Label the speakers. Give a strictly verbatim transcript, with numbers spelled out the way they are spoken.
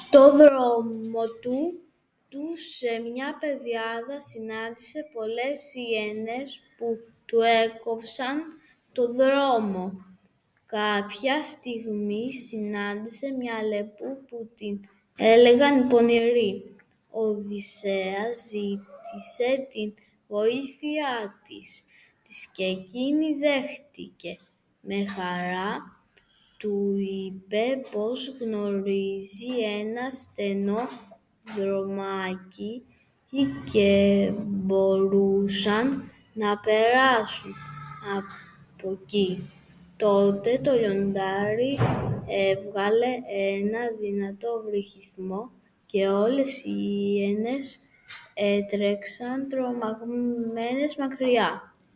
Speaker 1: Στο δρόμο του, του σε μια πεδιάδα συνάντησε πολλές υένες που του έκοψαν το δρόμο. Κάποια στιγμή συνάντησε μια αλεπού που την έλεγαν η Πονηρή. Ο Οδυσσέας ζήτησε την βοήθειά της, της και εκείνη δέχτηκε. Με χαρά του είπε πως γνωρίζει ένα στενό δρομάκι και μπορούσαν να περάσουν από εκεί. Τότε το λιοντάρι έβγαλε ένα δυνατό βρυχυθμό και όλες οι υένες έτρεξαν τρομαγμένες μακριά.